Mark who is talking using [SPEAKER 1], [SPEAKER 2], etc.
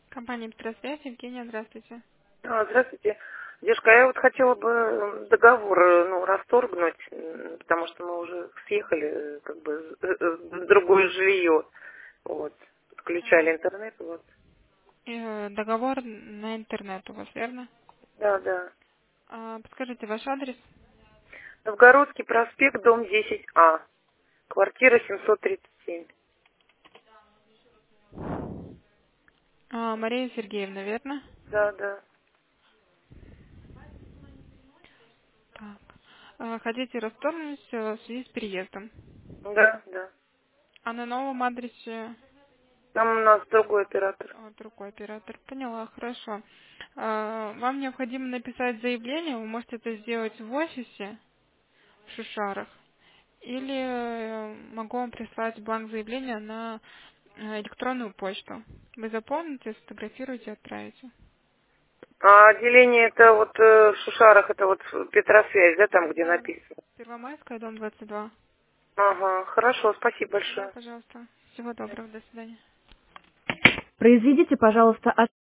[SPEAKER 1] Компания «Петросвязь», Евгения, здравствуйте.
[SPEAKER 2] Здравствуйте. Девушка, я вот хотела бы договор, расторгнуть, потому что мы уже съехали, в другое жилье. Вот. Подключали интернет, вот.
[SPEAKER 1] Договор на интернет у вас, верно?
[SPEAKER 2] Да, да.
[SPEAKER 1] Подскажите ваш адрес.
[SPEAKER 2] Новгородский проспект, дом 10А, квартира 737.
[SPEAKER 1] Мария Сергеевна, верно?
[SPEAKER 2] Да, да.
[SPEAKER 1] Так. Хотите расторгнуть в связи с переездом.
[SPEAKER 2] Да, да.
[SPEAKER 1] А на новом адресе
[SPEAKER 2] Там у нас другой оператор.
[SPEAKER 1] другой оператор. Поняла, хорошо. Вам необходимо написать заявление. Вы можете это сделать в офисе в Шушарах. Или могу вам прислать бланк заявления на электронную почту. Вы заполните, сфотографируете, отправите.
[SPEAKER 2] А отделение это вот в Шушарах, это вот Петросвязь, да, там, где
[SPEAKER 1] Да.
[SPEAKER 2] написано?
[SPEAKER 1] Первомайская, дом 22.
[SPEAKER 2] Ага, хорошо, спасибо
[SPEAKER 1] Да,
[SPEAKER 2] большое.
[SPEAKER 1] пожалуйста. Всего доброго, до свидания.
[SPEAKER 2] Произведите, пожалуйста,